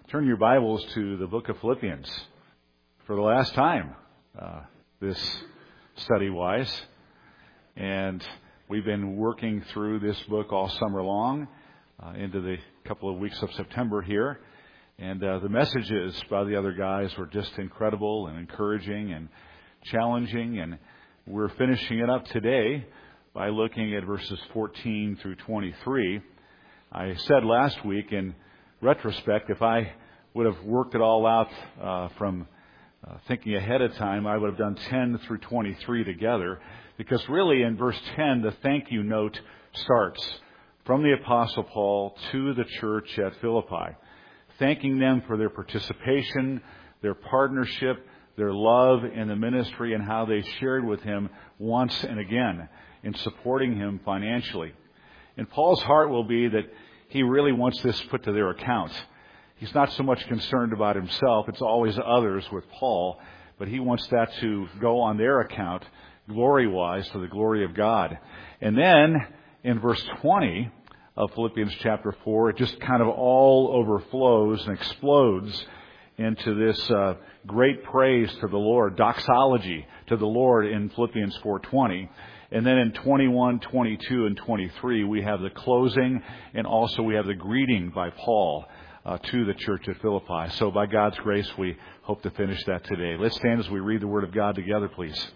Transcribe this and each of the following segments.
Turn your Bibles to the book of Philippians for the last time this study-wise. And we've been working through this book all summer long into the couple of weeks of September here. And the messages by the other guys were just incredible and encouraging and challenging. And we're finishing it up today by looking at verses 14 through 23. I said last week in retrospect, if I would have worked it all out from thinking ahead of time, I would have done 10 through 23 together, because really in verse 10, the thank you note starts from the Apostle Paul to the church at Philippi, thanking them for their participation, their partnership, their love in the ministry, and how they shared with him once and again in supporting him financially. And Paul's heart will be that he really wants this put to their account. He's not so much concerned about himself. It's always others with Paul. But he wants that to go on their account, glory-wise, for the glory of God. And then, in verse 20 of Philippians chapter 4, it just kind of all overflows and explodes into this great praise to the Lord, doxology to the Lord in Philippians 4:20. And then in 21, 22, and 23, we have the closing, and also we have the greeting by Paul to the church at Philippi. So by God's grace, we hope to finish that today. Let's stand as we read the Word of God together, please.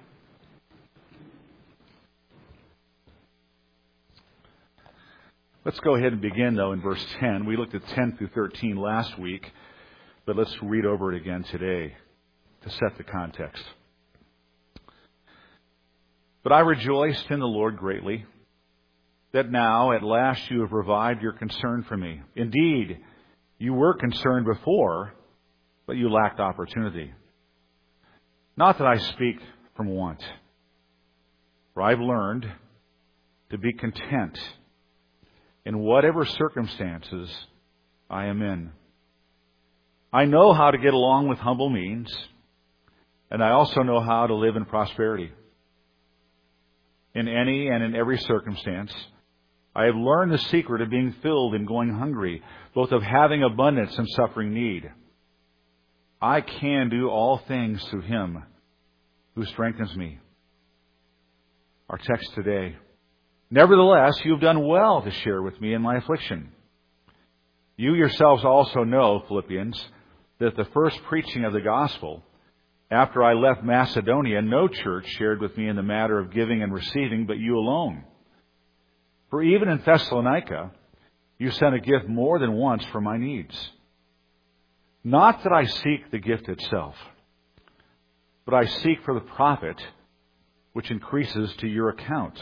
Let's go ahead and begin, though, in verse 10. We looked at 10 through 13 last week, but let's read over it again today to set the context. But I rejoiced in the Lord greatly that now at last you have revived your concern for me. Indeed, you were concerned before, but you lacked opportunity. Not that I speak from want, for I've learned to be content in whatever circumstances I am in. I know how to get along with humble means, and I also know how to live in prosperity. In any and in every circumstance, I have learned the secret of being filled and going hungry, both of having abundance and suffering need. I can do all things through Him who strengthens me. Our text today. Nevertheless, you have done well to share with me in my affliction. You yourselves also know, Philippians, that the first preaching of the gospel, after I left Macedonia, no church shared with me in the matter of giving and receiving, but you alone. For even in Thessalonica, you sent a gift more than once for my needs. Not that I seek the gift itself, but I seek for the profit which increases to your account.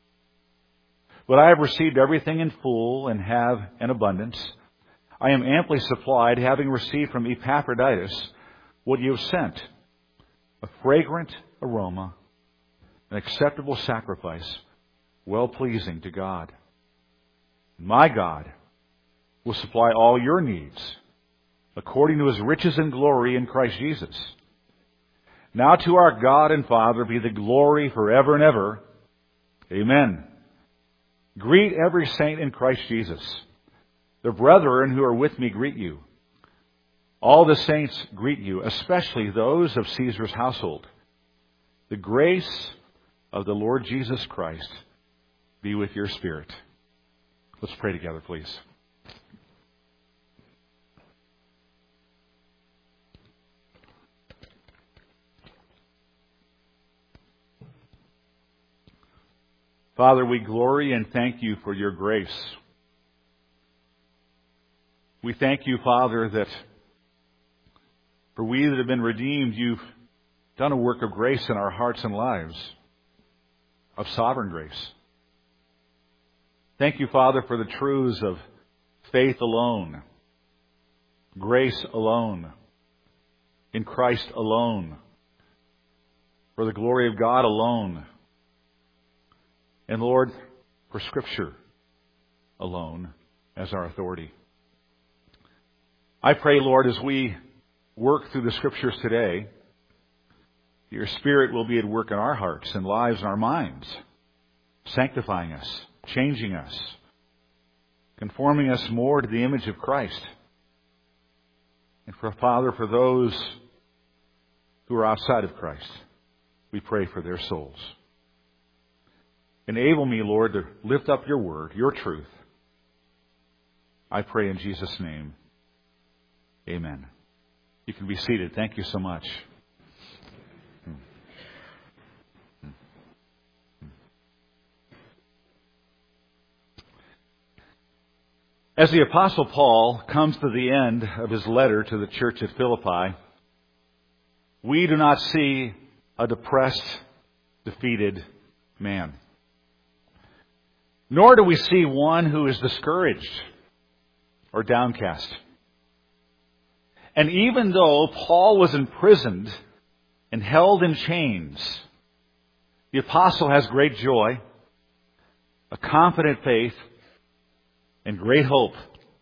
But I have received everything in full and have an abundance. I am amply supplied, having received from Epaphroditus what you have sent, a fragrant aroma, an acceptable sacrifice, well-pleasing to God. My God will supply all your needs according to His riches and glory in Christ Jesus. Now to our God and Father be the glory forever and ever. Amen. Greet every saint in Christ Jesus. The brethren who are with me greet you. All the saints greet you, especially those of Caesar's household. The grace of the Lord Jesus Christ be with your spirit. Let's pray together, please. Father, we glory and thank you for your grace. We thank you, Father, that for we that have been redeemed, you've done a work of grace in our hearts and lives, of sovereign grace. Thank you, Father, for the truths of faith alone, grace alone, in Christ alone, for the glory of God alone, and Lord, for Scripture alone as our authority. I pray, Lord, as we work through the Scriptures today, your Spirit will be at work in our hearts and lives and our minds, sanctifying us, changing us, conforming us more to the image of Christ. And Father, for those who are outside of Christ, we pray for their souls. Enable me, Lord, to lift up your word, your truth. I pray in Jesus' name. Amen. You can be seated. Thank you so much. As the Apostle Paul comes to the end of his letter to the church at Philippi, we do not see a depressed, defeated man. Nor do we see one who is discouraged or downcast. And even though Paul was imprisoned and held in chains, the apostle has great joy, a confident faith, and great hope.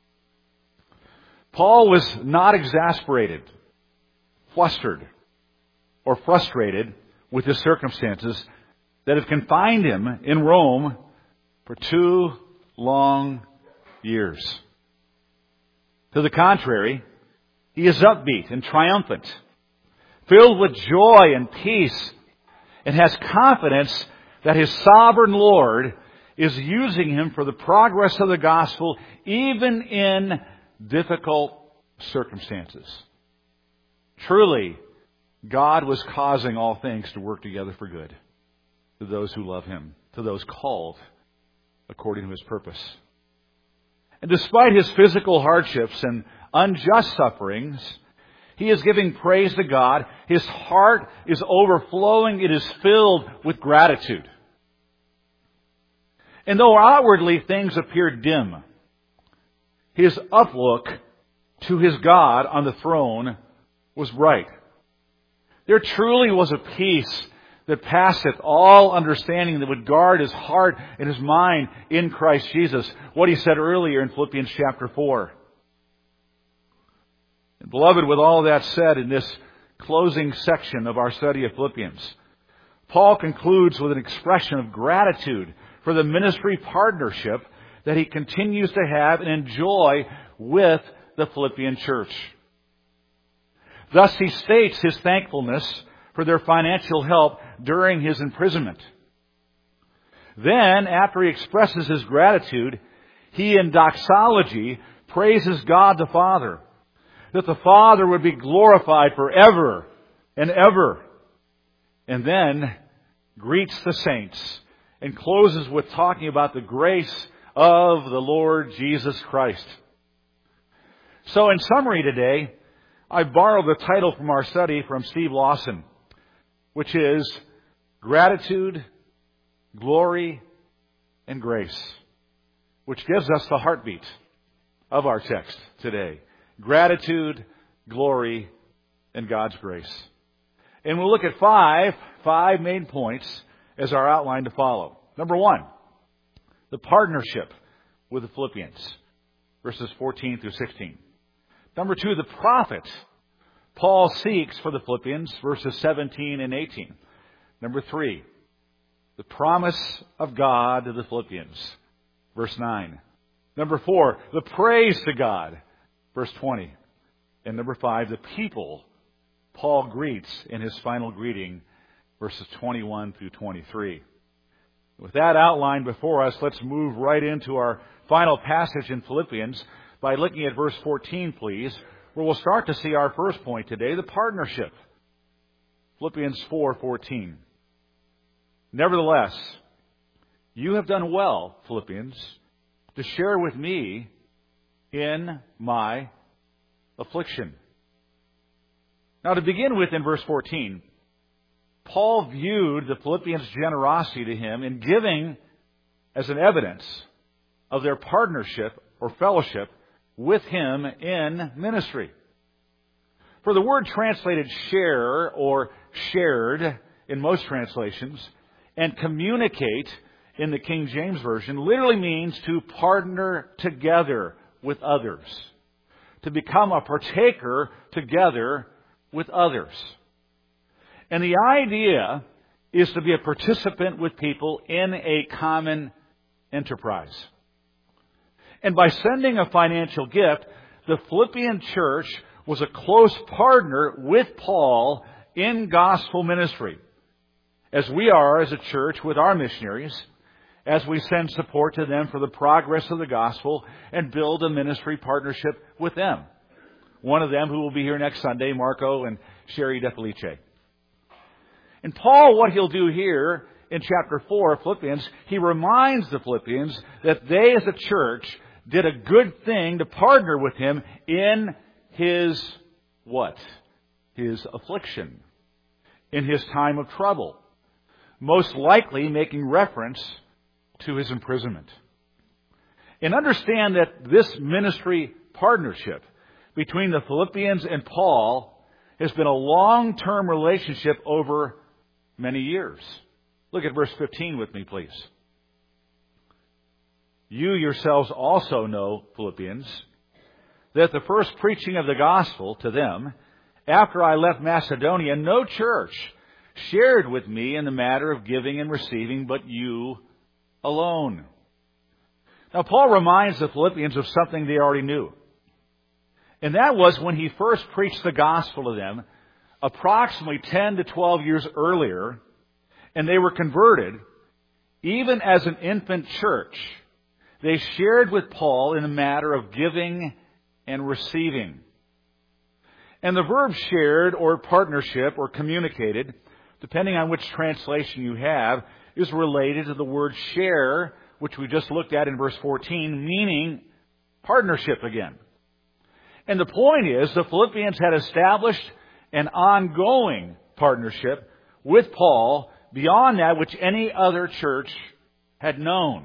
Paul was not exasperated, flustered, or frustrated with the circumstances that have confined him in Rome for 2 long years. To the contrary, he is upbeat and triumphant, filled with joy and peace, and has confidence that his sovereign Lord is using him for the progress of the gospel, even in difficult circumstances. Truly, God was causing all things to work together for good to those who love him, to those called according to his purpose. And despite his physical hardships and unjust sufferings, he is giving praise to God. His heart is overflowing. It is filled with gratitude. And though outwardly things appear dim, his outlook to his God on the throne was bright. There truly was a peace that passeth all understanding that would guard his heart and his mind in Christ Jesus. What he said earlier in Philippians chapter 4. And beloved, with all that said in this closing section of our study of Philippians, Paul concludes with an expression of gratitude for the ministry partnership that he continues to have and enjoy with the Philippian church. Thus he states his thankfulness for their financial help during his imprisonment. Then, after he expresses his gratitude, he in doxology praises God the Father, that the Father would be glorified forever and ever. And then greets the saints and closes with talking about the grace of the Lord Jesus Christ. So in summary today, I borrowed the title from our study from Steve Lawson, which is Gratitude, Glory, and Grace, which gives us the heartbeat of our text today. Gratitude, glory, and God's grace. And we'll look at five main points as our outline to follow. Number 1, the partnership with the Philippians, verses 14 through 16. Number 2, the profit Paul seeks for the Philippians, verses 17 and 18. Number 3, the promise of God to the Philippians, verse 9. Number 4, the praise to God, verse 20. And number 5, the people Paul greets in his final greeting, verses 21 through 23. With that outline before us, let's move right into our final passage in Philippians by looking at verse 14, please, where we'll start to see our first point today, the partnership. Philippians 4:14. Nevertheless, you have done well, Philippians, to share with me in my affliction. Now, to begin with, in verse 14, Paul viewed the Philippians' generosity to him in giving as an evidence of their partnership or fellowship with him in ministry. For the word translated share or shared in most translations and communicate in the King James Version literally means to partner together with others, to become a partaker together with others. And the idea is to be a participant with people in a common enterprise. And by sending a financial gift, the Philippian church was a close partner with Paul in gospel ministry, as we are as a church with our missionaries, as we send support to them for the progress of the gospel and build a ministry partnership with them. One of them who will be here next Sunday, Marco and Sherry DeFelice. And Paul, what he'll do here in chapter 4 of Philippians, he reminds the Philippians that they as a church did a good thing to partner with him in his what? His affliction. In his time of trouble. Most likely making reference to his imprisonment. And understand that this ministry partnership between the Philippians and Paul has been a long-term relationship over many years. Look at verse 15 with me, please. You yourselves also know, Philippians, that the first preaching of the gospel to them, after I left Macedonia, no church shared with me in the matter of giving and receiving, but you alone. Now, Paul reminds the Philippians of something they already knew. And that was when he first preached the gospel to them, approximately 10 to 12 years earlier, and they were converted, even as an infant church, they shared with Paul in the matter of giving and receiving. And the verb shared or partnership or communicated, depending on which translation you have, is related to the word share, which we just looked at in verse 14, meaning partnership again. And the point is, the Philippians had established an ongoing partnership with Paul beyond that which any other church had known.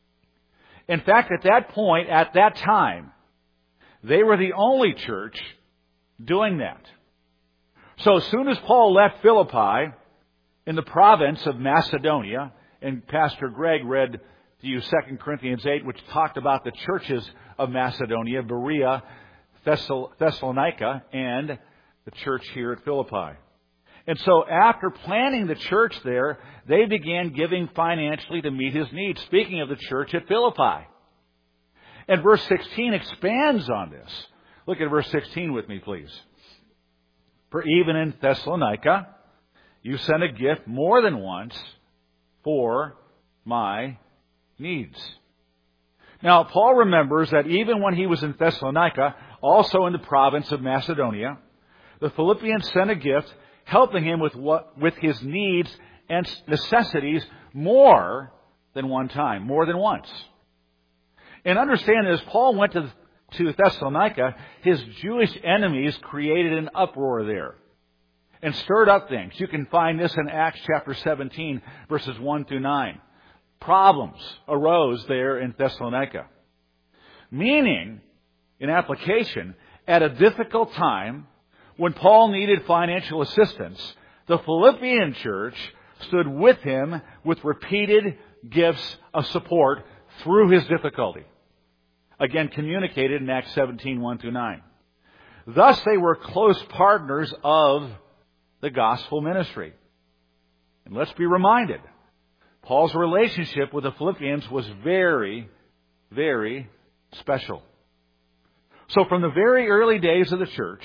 In fact, at that point, at that time, they were the only church doing that. So as soon as Paul left Philippi in the province of Macedonia, and Pastor Greg read to you 2 Corinthians 8, which talked about the churches of Macedonia, Berea, Thessalonica, and the church here at Philippi. And so after planting the church there, they began giving financially to meet his needs. Speaking of the church at Philippi. And verse 16 expands on this. Look at verse 16 with me, please. For even in Thessalonica, you sent a gift more than once for my needs. Now, Paul remembers that even when he was in Thessalonica, also in the province of Macedonia, the Philippians sent a gift helping him with his needs and necessities more than one time, more than once. And understand that as Paul went to Thessalonica, his Jewish enemies created an uproar there and stirred up things. You can find this in Acts chapter 17, verses 1 through 9. Problems arose there in Thessalonica. Meaning, in application, at a difficult time, when Paul needed financial assistance, the Philippian church stood with him with repeated gifts of support through his difficulty. Again, communicated in Acts 17, 1 through 9. Thus, they were close partners of the gospel ministry. And let's be reminded, Paul's relationship with the Philippians was very, very special. So from the very early days of the church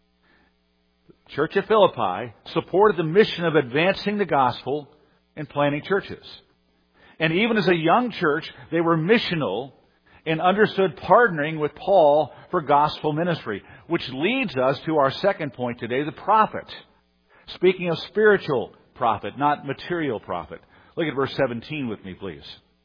at Philippi supported the mission of advancing the gospel and planting churches. And even as a young church, they were missional and understood partnering with Paul for gospel ministry, which leads us to our second point today, the prophet. Speaking of spiritual profit, not material profit. Look at verse 17 with me, please.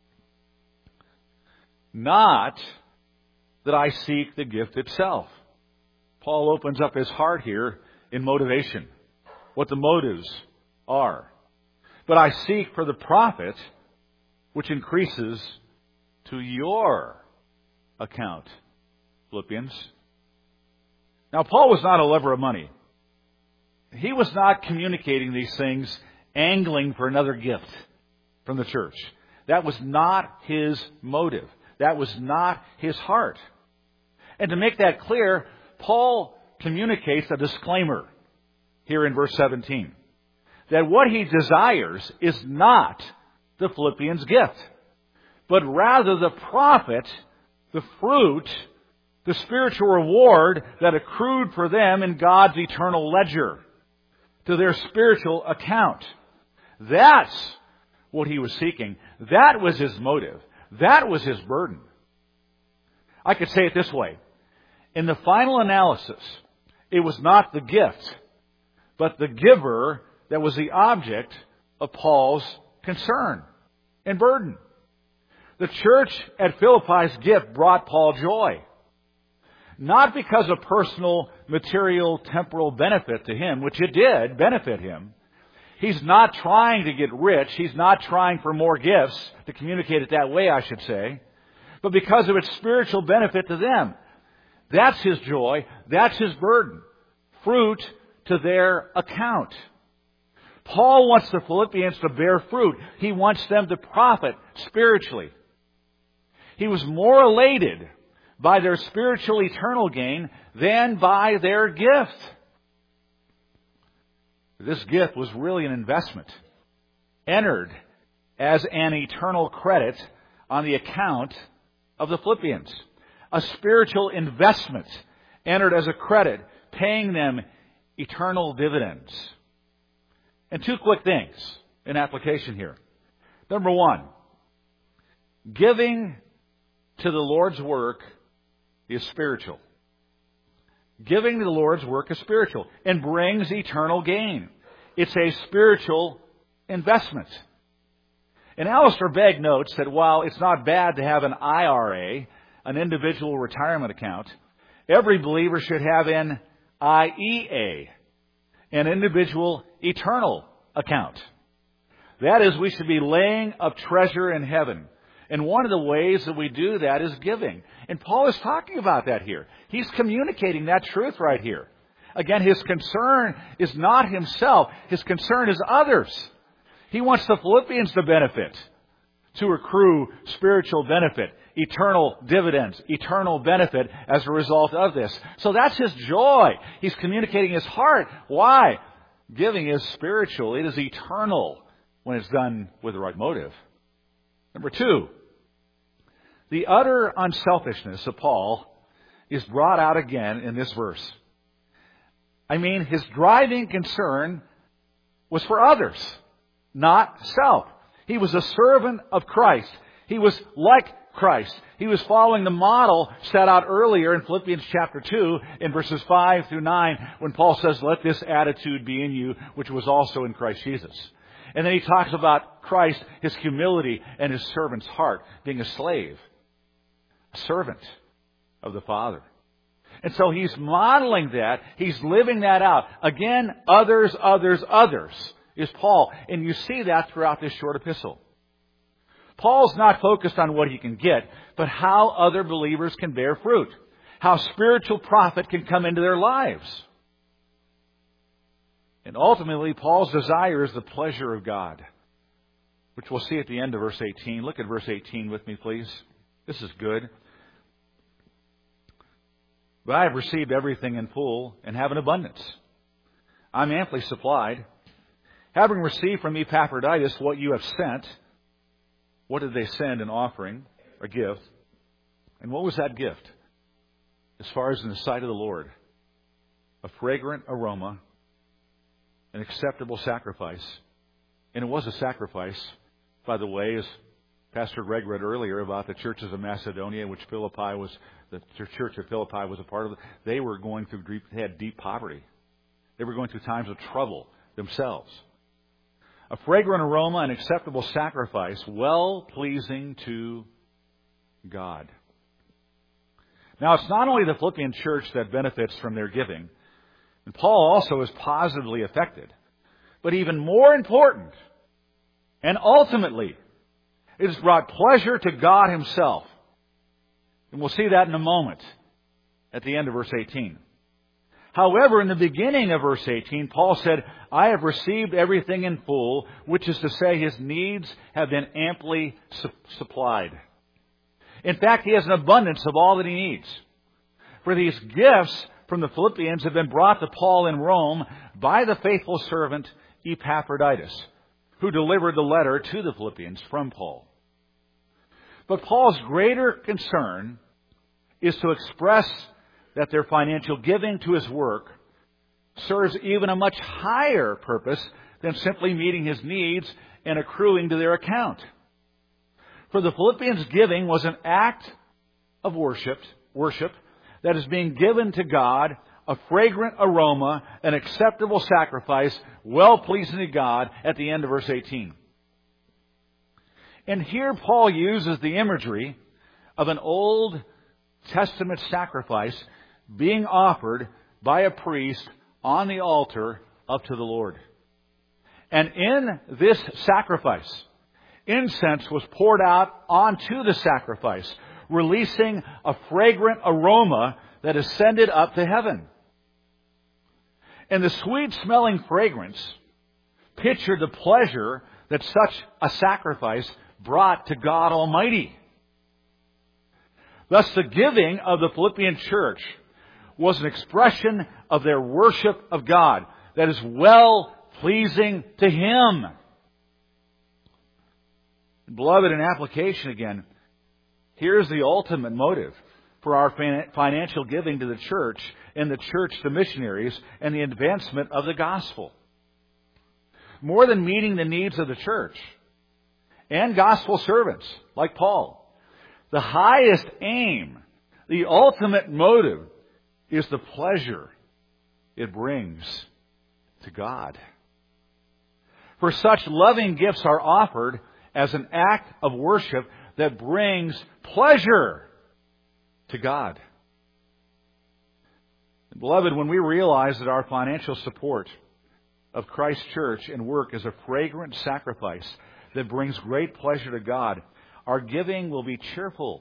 Not that I seek the gift itself. Paul opens up his heart here in motivation, what the motives are. But I seek for the profit which increases to your account, Philippians. Now, Paul was not a lover of money. He was not communicating these things, angling for another gift from the church. That was not his motive. That was not his heart. And to make that clear, Paul communicates a disclaimer here in verse 17. That what he desires is not the Philippians' gift, but rather the profit, the fruit the spiritual reward that accrued for them in God's eternal ledger, to their spiritual account. That's what he was seeking. That was his motive. That was his burden. I could say it this way. In the final analysis, it was not the gift, but the giver that was the object of Paul's concern and burden. The church at Philippi's gift brought Paul joy. Not because of personal, material, temporal benefit to him, which it did benefit him. He's not trying to get rich. He's not trying for more gifts, to communicate it that way, I should say. But because of its spiritual benefit to them. That's his joy. That's his burden. Fruit to their account. Paul wants the Philippians to bear fruit. He wants them to profit spiritually. He was more elated by their spiritual eternal gain than by their gift. This gift was really an investment, entered as an eternal credit on the account of the Philippians. A spiritual investment entered as a credit, paying them eternal dividends. And two quick things in application here. Number one, giving to the Lord's work is spiritual. Giving to the Lord's work is spiritual and brings eternal gain. It's a spiritual investment. And Alistair Begg notes that while it's not bad to have an IRA, an individual retirement account, every believer should have an IEA, an individual eternal account. That is, we should be laying up treasure in heaven. And one of the ways that we do that is giving. And Paul is talking about that here. He's communicating that truth right here. Again, his concern is not himself. His concern is others. He wants the Philippians to benefit, to accrue spiritual benefit, eternal dividends, eternal benefit as a result of this. So that's his joy. He's communicating his heart. Why? Giving is spiritual. It is eternal when it's done with the right motive. Number two, the utter unselfishness of Paul is brought out again in this verse. I mean, his driving concern was for others, not self. He was a servant of Christ. He was like Christ. He was following the model set out earlier in Philippians chapter 2 in verses 5 through 9 when Paul says, "Let this attitude be in you, which was also in Christ Jesus." And then he talks about Christ, his humility, and his servant's heart, being a slave, a servant of the Father. And so he's modeling that. He's living that out. Again, others is Paul. And you see that throughout this short epistle. Paul's not focused on what he can get, but how other believers can bear fruit. How spiritual profit can come into their lives. And ultimately, Paul's desire is the pleasure of God, which we'll see at the end of verse 18. Look at verse 18 with me, please. This is good. "But I have received everything in full and have an abundance. I'm amply supplied. Having received from Epaphroditus what you have sent." What did they send? An offering, a gift. And what was that gift? As far as in the sight of the Lord, a fragrant aroma, an acceptable sacrifice. And it was a sacrifice, by the way, as Pastor Greg read earlier about the churches of Macedonia, which the church of Philippi was a part of. They were going through they had deep poverty. They were going through times of trouble themselves. A fragrant aroma, an acceptable sacrifice, well-pleasing to God. Now, it's not only the Philippian church that benefits from their giving, and Paul also is positively affected, but even more important, and ultimately, it has brought pleasure to God himself. And we'll see that in a moment at the end of verse 18. However, in the beginning of verse 18, Paul said, "I have received everything in full," which is to say his needs have been amply supplied. In fact, he has an abundance of all that he needs. For these gifts from the Philippians have been brought to Paul in Rome by the faithful servant Epaphroditus, who delivered the letter to the Philippians from Paul. But Paul's greater concern is to express that their financial giving to His work serves even a much higher purpose than simply meeting His needs and accruing to their account. For the Philippians, giving was an act of worship that is being given to God, a fragrant aroma, an acceptable sacrifice, well-pleasing to God, at the end of verse 18. And here Paul uses the imagery of an Old Testament sacrifice being offered by a priest on the altar up to the Lord. And in this sacrifice, incense was poured out onto the sacrifice, releasing a fragrant aroma that ascended up to heaven. And the sweet-smelling fragrance pictured the pleasure that such a sacrifice brought to God Almighty. Thus, the giving of the Philippian church was an expression of their worship of God that is well-pleasing to Him. Beloved, in application again, here's the ultimate motive for our financial giving to the church and the church to missionaries and the advancement of the gospel. More than meeting the needs of the church and gospel servants like Paul, the highest aim, the ultimate motive, is the pleasure it brings to God. For such loving gifts are offered as an act of worship that brings pleasure to God. Beloved, when we realize that our financial support of Christ's church and work is a fragrant sacrifice that brings great pleasure to God, our giving will be cheerful,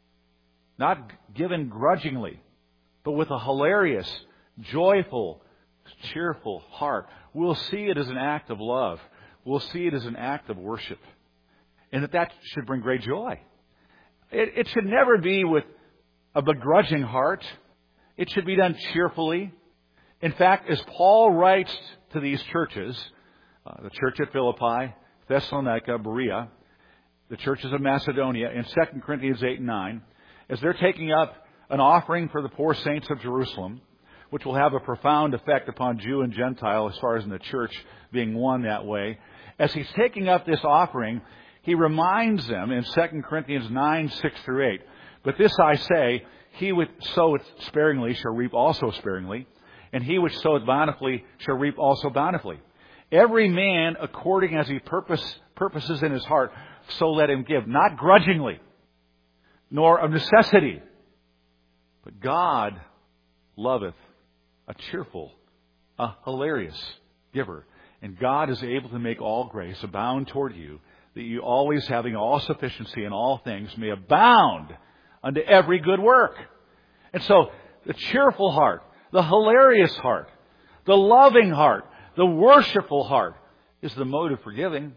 not given grudgingly, but with a hilarious, joyful, cheerful heart. We'll see it as an act of love. We'll see it as an act of worship. And that should bring great joy. It should never be with a begrudging heart. It should be done cheerfully. In fact, as Paul writes to these churches, the church at Philippi, Thessalonica, Berea, the churches of Macedonia, in 2 Corinthians 8 and 9, as they're taking up an offering for the poor saints of Jerusalem, which will have a profound effect upon Jew and Gentile as far as in the church being one that way. As he's taking up this offering, he reminds them in 2 Corinthians 9, 6 through 8, "But this I say, he which soweth sparingly shall reap also sparingly, and he which soweth bountifully shall reap also bountifully. Every man according as he purposes in his heart, so let him give, not grudgingly, nor of necessity. But God loveth a cheerful, a hilarious giver. And God is able to make all grace abound toward you, that you always having all sufficiency in all things may abound unto every good work." And so, the cheerful heart, the hilarious heart, the loving heart, the worshipful heart is the motive for giving.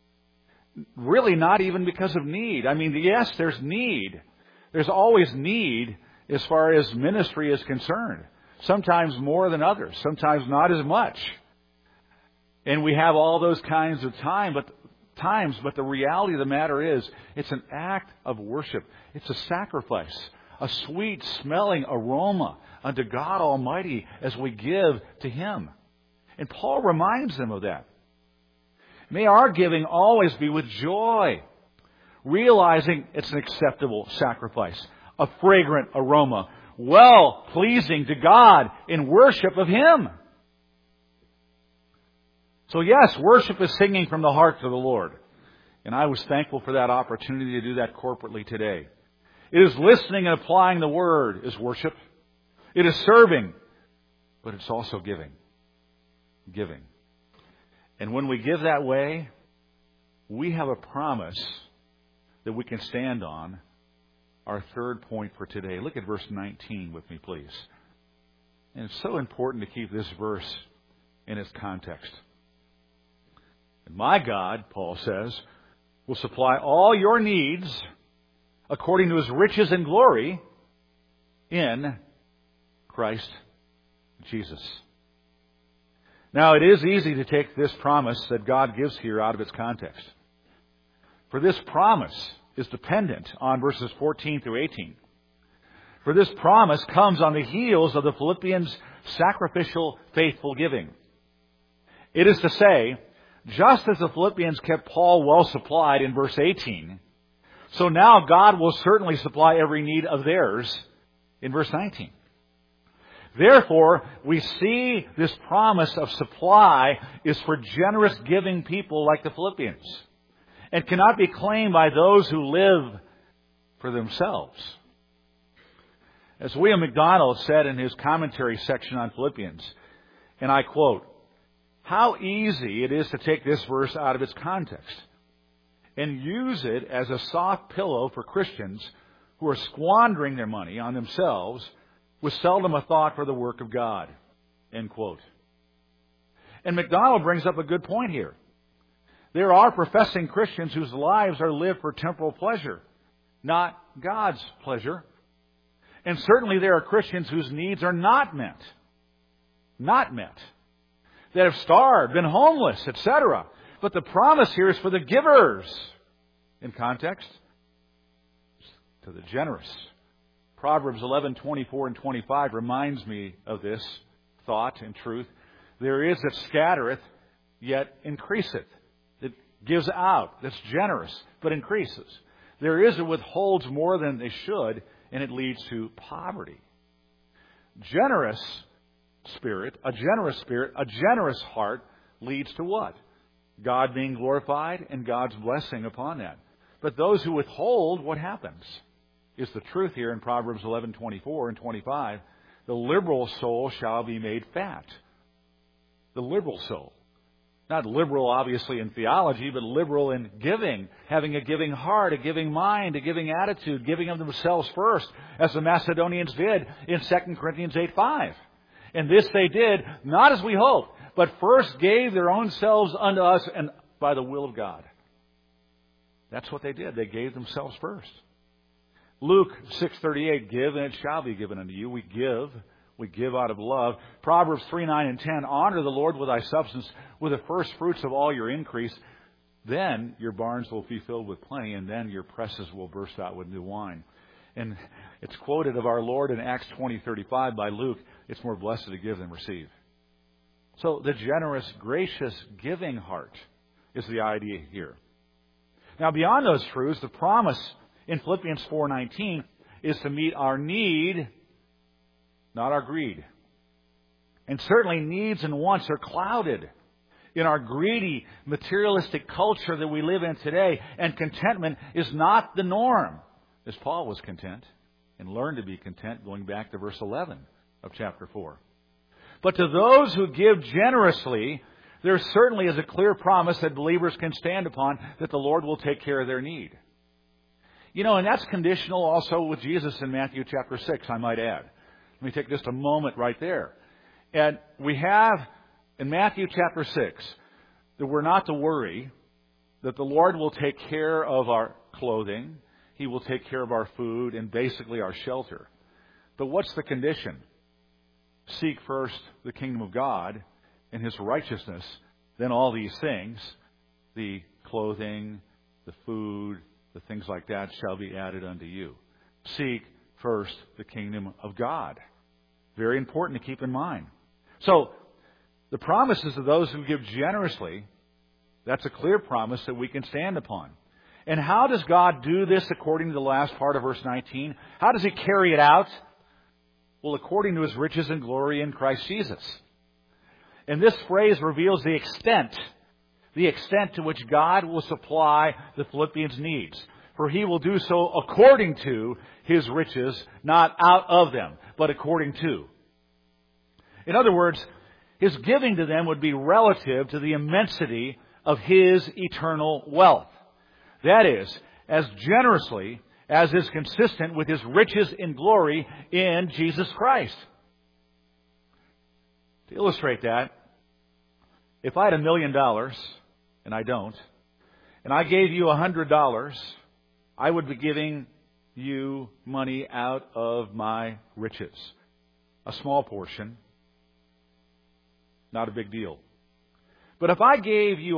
Really not even because of need. I mean, yes, there's need. There's always need as far as ministry is concerned. Sometimes more than others. Sometimes not as much. And we have all those kinds of times, but the reality of the matter is, it's an act of worship. It's a sacrifice, a sweet smelling aroma unto God Almighty as we give to Him. And Paul reminds them of that. May our giving always be with joy, realizing it's an acceptable sacrifice, a fragrant aroma, well pleasing to God in worship of Him. So yes, worship is singing from the heart to the Lord. And I was thankful for that opportunity to do that corporately today. It is listening and applying the Word is worship. It is serving, but it's also giving. Giving. And when we give that way, we have a promise that we can stand on. Our third point for today. Look at verse 19 with me, please. And it's so important to keep this verse in its context. "And my God," Paul says, "will supply all your needs according to His riches and glory in Christ Jesus." Now, it is easy to take this promise that God gives here out of its context. For this promise is dependent on verses 14 through 18. For this promise comes on the heels of the Philippians' sacrificial, faithful giving. It is to say, just as the Philippians kept Paul well supplied in verse 18, so now God will certainly supply every need of theirs in verse 19. Therefore, we see this promise of supply is for generous giving people like the Philippians, and cannot be claimed by those who live for themselves. As William MacDonald said in his commentary section on Philippians, and I quote, "How easy it is to take this verse out of its context and use it as a soft pillow for Christians who are squandering their money on themselves with seldom a thought for the work of God." End quote. And MacDonald brings up a good point here. There are professing Christians whose lives are lived for temporal pleasure, not God's pleasure. And certainly there are Christians whose needs are not met, that have starved, been homeless, etc. But the promise here is for the givers. In context, to the generous. Proverbs 11:24 and 25 reminds me of this thought and truth. There is that scattereth, yet increaseth. It gives out, that's generous, but increases. There is that withholds more than they should, and it leads to poverty. A generous spirit, a generous heart leads to what? God being glorified and God's blessing upon that. But those who withhold, what happens? Is the truth here in Proverbs 11:24 and 25. The liberal soul shall be made fat. The liberal soul. Not liberal, obviously, in theology, but liberal in giving. Having a giving heart, a giving mind, a giving attitude, giving of themselves first, as the Macedonians did in 2 Corinthians 8:5. And this they did, not as we hoped, but first gave their own selves unto us and by the will of God. That's what they did. They gave themselves first. Luke 6:38, give and it shall be given unto you. We give out of love. Proverbs 3:9 and 10, honor the Lord with thy substance, with the first fruits of all your increase. Then your barns will be filled with plenty, and then your presses will burst out with new wine. And it's quoted of our Lord in Acts 20:35 by Luke, it's more blessed to give than receive. So the generous, gracious, giving heart is the idea here. Now beyond those truths, the promise in Philippians 4:19 is to meet our need, not our greed. And certainly needs and wants are clouded in our greedy, materialistic culture that we live in today. And contentment is not the norm, as Paul was content and learned to be content, going back to verse 11 of chapter 4. But to those who give generously, there certainly is a clear promise that believers can stand upon, that the Lord will take care of their need. And that's conditional also with Jesus in Matthew chapter 6, I might add. Let me take just a moment right there. And we have in Matthew chapter 6 that we're not to worry, that the Lord will take care of our clothing, He will take care of our food, and basically our shelter. But what's the condition? Seek first the kingdom of God and His righteousness, then all these things, the clothing, the food, the things like that, shall be added unto you. Seek first the kingdom of God. Very important to keep in mind. So, the promises of those who give generously, that's a clear promise that we can stand upon. And how does God do this according to the last part of verse 19? How does He carry it out? Well, according to His riches and glory in Christ Jesus. And this phrase reveals the extent to which God will supply the Philippians' needs. For He will do so according to His riches, not out of them, but according to. In other words, His giving to them would be relative to the immensity of His eternal wealth. That is, as generously as is consistent with His riches in glory in Jesus Christ. To illustrate that, if I had $1 million, and I don't, and I gave you $100, I would be giving you money out of my riches. A small portion, not a big deal. But if I gave you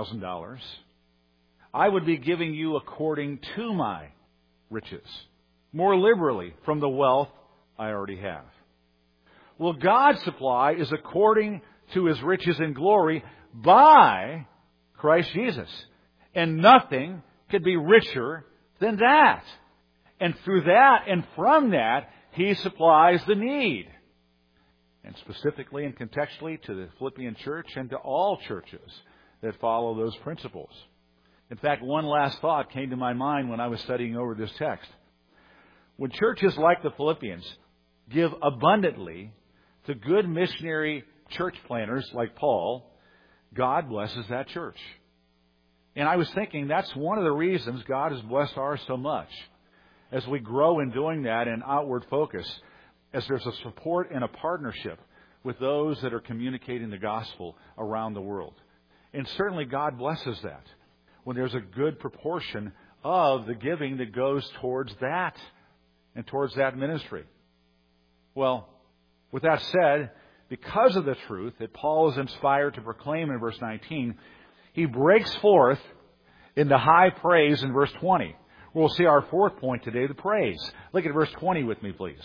$100,000, I would be giving you according to my riches. more liberally from the wealth I already have. Well, God's supply is according to His riches and glory by Christ Jesus. And nothing could be richer than that. And through that and from that, He supplies the need. And specifically and contextually to the Philippian church and to all churches that follow those principles. In fact, one last thought came to my mind when I was studying over this text. When churches like the Philippians give abundantly to good missionary church planners like Paul, God blesses that church. And I was thinking that's one of the reasons God has blessed ours so much. As we grow in doing that in outward focus, as there's a support and a partnership with those that are communicating the gospel around the world. And certainly God blesses that when there's a good proportion of the giving that goes towards that and towards that ministry. Well, with that said, because of the truth that Paul is inspired to proclaim in verse 19, he breaks forth into high praise in verse 20. We'll see our fourth point today, the praise. Look at verse 20 with me, please.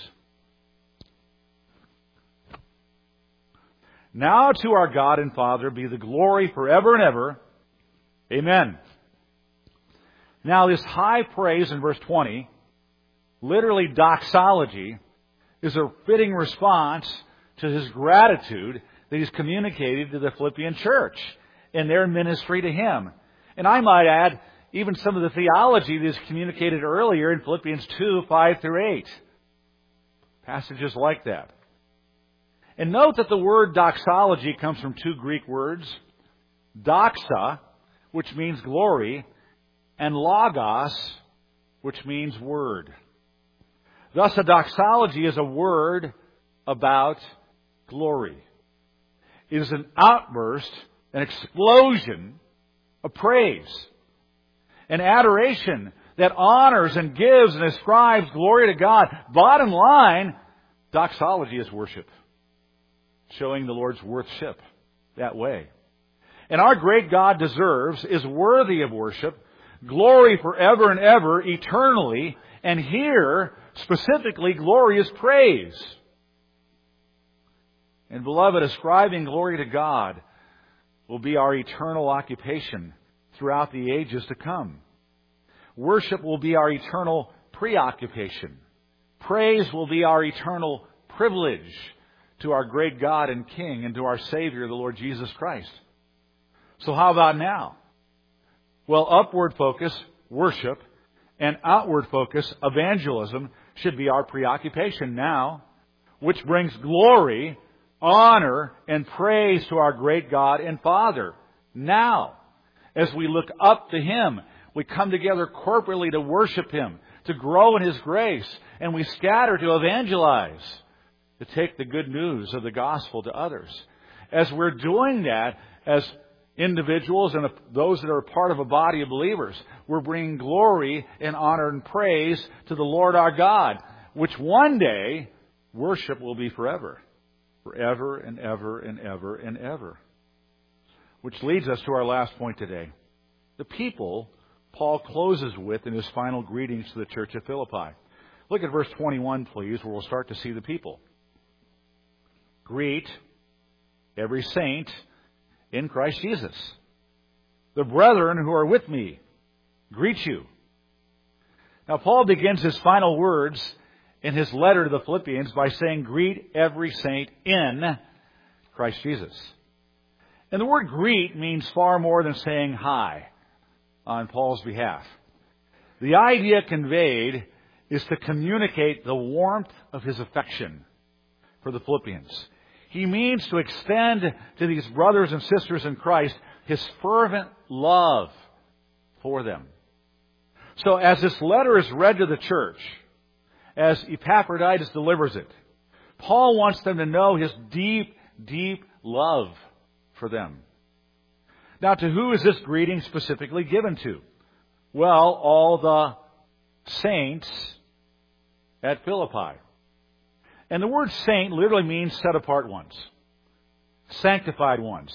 Now to our God and Father be the glory forever and ever. Amen. Now this high praise in verse 20, literally doxology, is a fitting response to his gratitude that he's communicated to the Philippian church in their ministry to him. And I might add, even some of the theology that is communicated earlier in Philippians 2, 5 through 8. Passages like that. And note that the word doxology comes from two Greek words, doxa, which means glory, and logos, which means word. Thus, a doxology is a word about glory. It is an outburst, an explosion of praise, an adoration that honors and gives and ascribes glory to God. Bottom line, doxology is worship, showing the Lord's worship that way. And our great God deserves, is worthy of worship, glory forever and ever, eternally, and here, specifically, glory is praise. And beloved, ascribing glory to God will be our eternal occupation throughout the ages to come. Worship will be our eternal preoccupation. Praise will be our eternal privilege to our great God and King and to our Savior, the Lord Jesus Christ. So how about now? Well, upward focus, worship, and outward focus, evangelism, should be our preoccupation now, which brings glory, honor, and praise to our great God and Father. Now, as we look up to Him, we come together corporately to worship Him, to grow in His grace, and we scatter to evangelize, to take the good news of the gospel to others. As we're doing that, as individuals and those that are part of a body of believers, we're bringing glory and honor and praise to the Lord our God, which one day worship will be forever. Forever and ever and ever and ever. Which leads us to our last point today. The people Paul closes with in his final greetings to the church at Philippi. Look at verse 21, please, where we'll start to see the people. Greet every saint in Christ Jesus. The brethren who are with me greet you. Now, Paul begins his final words in his letter to the Philippians by saying, greet every saint in Christ Jesus. And the word greet means far more than saying hi on Paul's behalf. The idea conveyed is to communicate the warmth of his affection for the Philippians. He means to extend to these brothers and sisters in Christ his fervent love for them. So as this letter is read to the church, as Epaphroditus delivers it, Paul wants them to know his deep, deep love for them. Now, to who is this greeting specifically given to? Well, all the saints at Philippi. And the word saint literally means set apart ones, sanctified ones,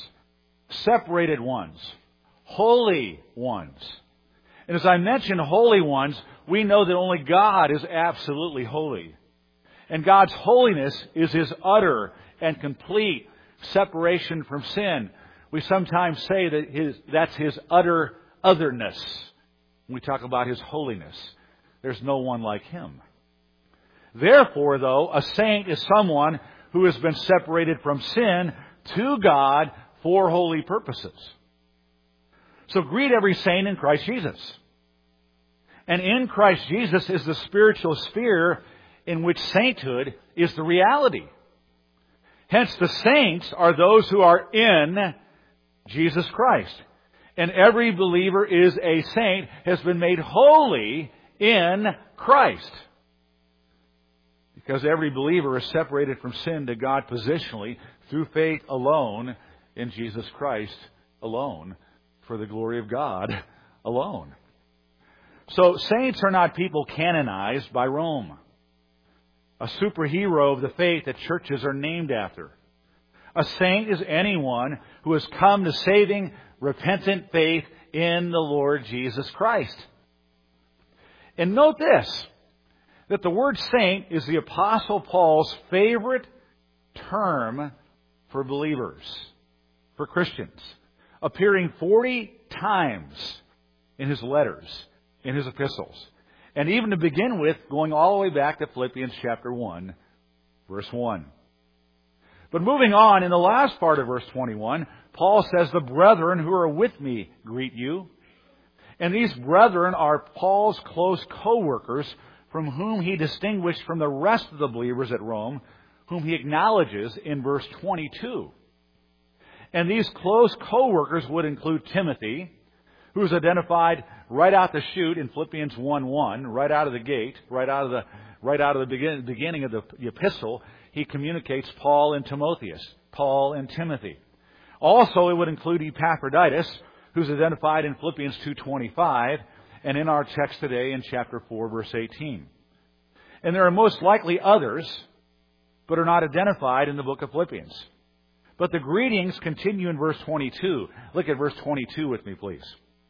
separated ones, holy ones. And as I mentioned, holy ones, we know that only God is absolutely holy. And God's holiness is His utter and complete separation from sin. We sometimes say that that's His utter otherness. When we talk about His holiness, there's no one like Him. Therefore, though, a saint is someone who has been separated from sin to God for holy purposes. So greet every saint in Christ Jesus. And in Christ Jesus is the spiritual sphere in which sainthood is the reality. Hence, the saints are those who are in Jesus Christ. And every believer is a saint, has been made holy in Christ. Because every believer is separated from sin to God positionally through faith alone in Jesus Christ alone for the glory of God alone. So saints are not people canonized by Rome, a superhero of the faith that churches are named after. A saint is anyone who has come to saving, repentant faith in the Lord Jesus Christ. And note this, that the word saint is the Apostle Paul's favorite term for believers, for Christians, appearing 40 times in his letters, in his epistles. And even to begin with, going all the way back to Philippians chapter 1, verse 1. But moving on, in the last part of verse 21, Paul says, the brethren who are with me greet you. And these brethren are Paul's close co-workers, from whom he distinguished from the rest of the believers at Rome, whom he acknowledges in verse 22. And these close co-workers would include Timothy, who is identified right out the chute in Philippians 1:1, right out of the gate, right out of the beginning of the epistle. He communicates Paul and Timotheus, Paul and Timothy. Also, it would include Epaphroditus, who's identified in Philippians 2:25, and in our text today in chapter 4, verse 18. And there are most likely others, but are not identified in the book of Philippians. But the greetings continue in verse 22. Look at verse 22 with me, please.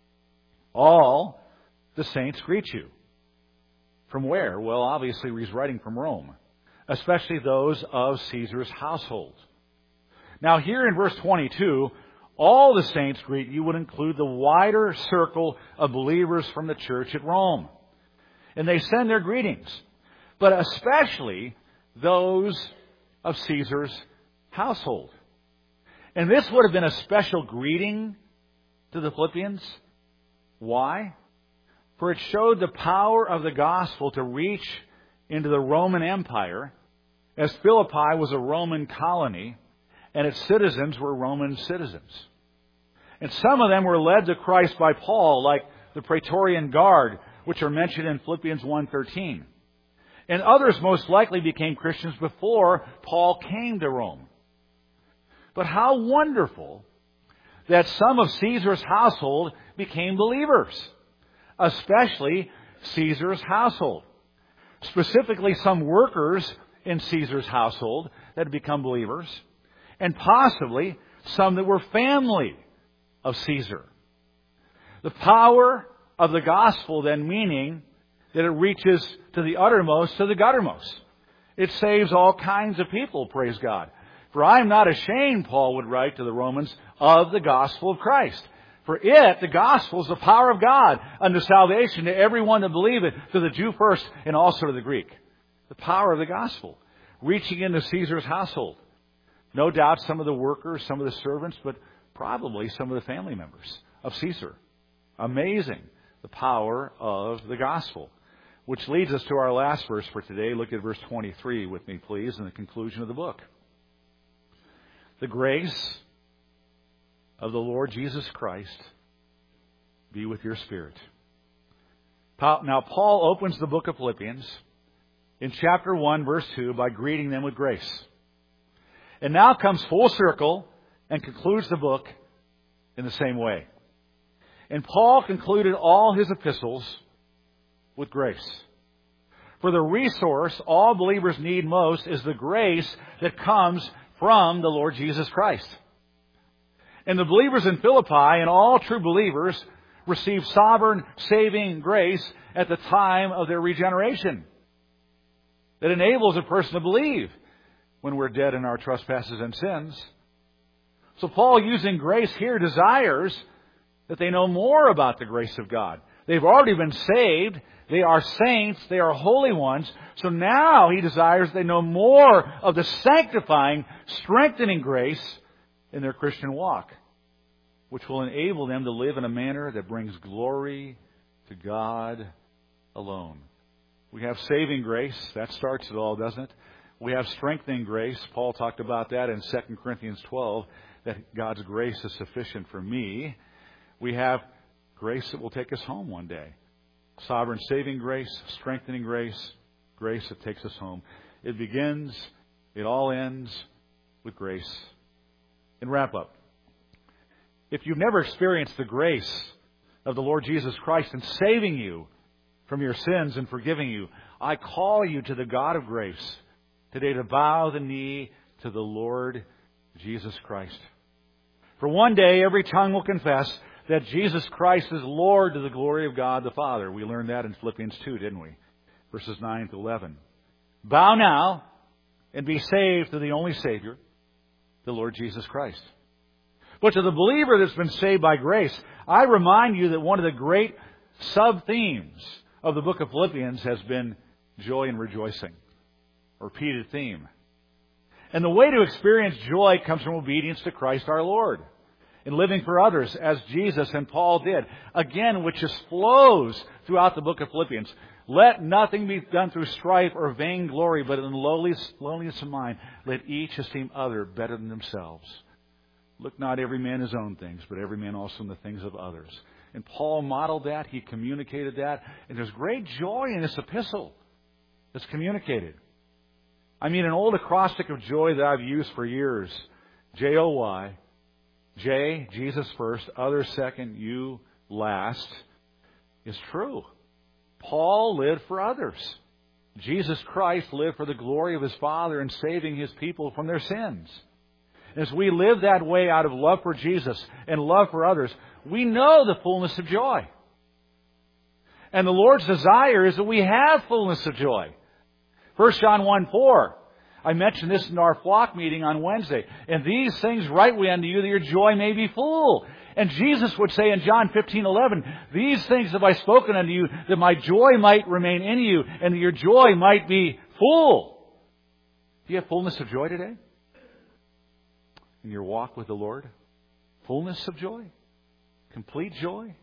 All the saints greet you. From where? Well, obviously he's writing from Rome, especially those of Caesar's household. Now here in verse 22, all the saints greet you would include the wider circle of believers from the church at Rome. And they send their greetings, but especially those of Caesar's household. And this would have been a special greeting to the Philippians. Why? For it showed the power of the gospel to reach into the Roman Empire, as Philippi was a Roman colony, and its citizens were Roman citizens. And some of them were led to Christ by Paul, like the Praetorian Guard, which are mentioned in Philippians 1:13. And others most likely became Christians before Paul came to Rome. But how wonderful that some of Caesar's household became believers, especially Caesar's household. Specifically, some workers in Caesar's household that had become believers, and possibly some that were family of Caesar. The power of the gospel then meaning that it reaches to the uttermost, to the guttermost. It saves all kinds of people, praise God. For I am not ashamed, Paul would write to the Romans, of the gospel of Christ. For it, the gospel, is the power of God unto salvation to everyone that believeth, to the Jew first and also to the Greek. The power of the gospel, reaching into Caesar's household. No doubt some of the workers, some of the servants, but probably some of the family members of Caesar. Amazing, the power of the gospel. Which leads us to our last verse for today. Look at verse 23 with me, please, in the conclusion of the book. The grace of the Lord Jesus Christ be with your spirit. Now, Paul opens the book of Philippians in chapter 1, verse 2, by greeting them with grace. And now comes full circle and concludes the book in the same way. And Paul concluded all his epistles with grace. For the resource all believers need most is the grace that comes from the Lord Jesus Christ. And the believers in Philippi and all true believers receive sovereign saving grace at the time of their regeneration that enables a person to believe when we're dead in our trespasses and sins. So Paul, using grace here, desires that they know more about the grace of God. They've already been saved. They are saints. They are holy ones. So now he desires they know more of the sanctifying, strengthening grace in their Christian walk, which will enable them to live in a manner that brings glory to God alone. We have saving grace. That starts it all, doesn't it? We have strengthening grace. Paul talked about that in 2 Corinthians 12, that God's grace is sufficient for me. We have grace that will take us home one day. Sovereign saving grace, strengthening grace, grace that takes us home. It begins, it all ends with grace. And wrap up. If you've never experienced the grace of the Lord Jesus Christ in saving you from your sins and forgiving you, I call you to the God of grace today to bow the knee to the Lord Jesus Christ. For one day every tongue will confess that Jesus Christ is Lord to the glory of God the Father. We learned that in Philippians 2, didn't we? Verses 9 to 11. Bow now and be saved through the only Savior, the Lord Jesus Christ. But to the believer that's been saved by grace, I remind you that one of the great sub-themes of the book of Philippians has been joy and rejoicing. A repeated theme. And the way to experience joy comes from obedience to Christ our Lord. In living for others as Jesus and Paul did. Again, which just flows throughout the book of Philippians. Let nothing be done through strife or vainglory, but in lowliness of mind, let each esteem other better than themselves. Look not every man his own things, but every man also in the things of others. And Paul modeled that. He communicated that. And there's great joy in this epistle that's communicated. I mean, an old acrostic of joy that I've used for years. J-O-Y. J, Jesus first, others second, you last, is true. Paul lived for others. Jesus Christ lived for the glory of His Father in saving His people from their sins. As we live that way out of love for Jesus and love for others, we know the fullness of joy. And the Lord's desire is that we have fullness of joy. 1 John 1:4. I mentioned this in our flock meeting on Wednesday. And these things write we unto you that your joy may be full. And Jesus would say in John 15:11, these things have I spoken unto you that my joy might remain in you and that your joy might be full. Do you have fullness of joy today? In your walk with the Lord? Fullness of joy? Complete joy?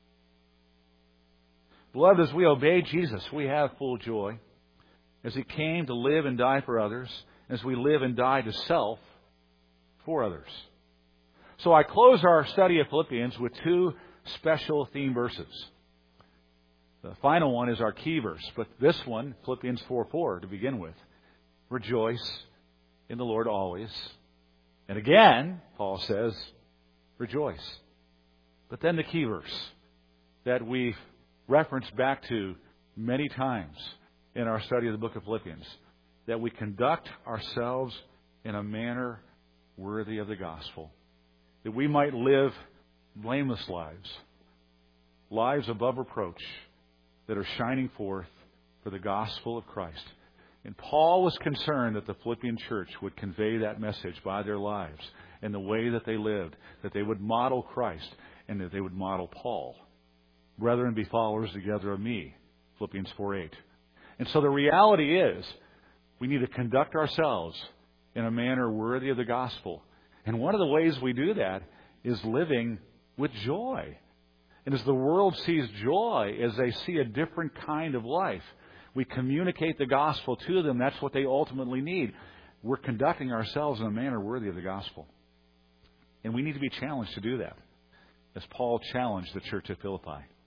Beloved, as we obey Jesus, we have full joy. As He came to live and die for others, as we live and die to self for others. So I close our study of Philippians with two special theme verses. The final one is our key verse, but this one, Philippians 4:4, to begin with. Rejoice in the Lord always. And again, Paul says, rejoice. But then the key verse that we've referenced back to many times in our study of the book of Philippians, that we conduct ourselves in a manner worthy of the gospel, that we might live blameless lives, lives above reproach, that are shining forth for the gospel of Christ. And Paul was concerned that the Philippian church would convey that message by their lives and the way that they lived, that they would model Christ and that they would model Paul. Brethren, be followers together of me, Philippians 4:8. And so the reality is, we need to conduct ourselves in a manner worthy of the gospel. And one of the ways we do that is living with joy. And as the world sees joy, as they see a different kind of life, we communicate the gospel to them. That's what they ultimately need. We're conducting ourselves in a manner worthy of the gospel. And we need to be challenged to do that, as Paul challenged the church at Philippi.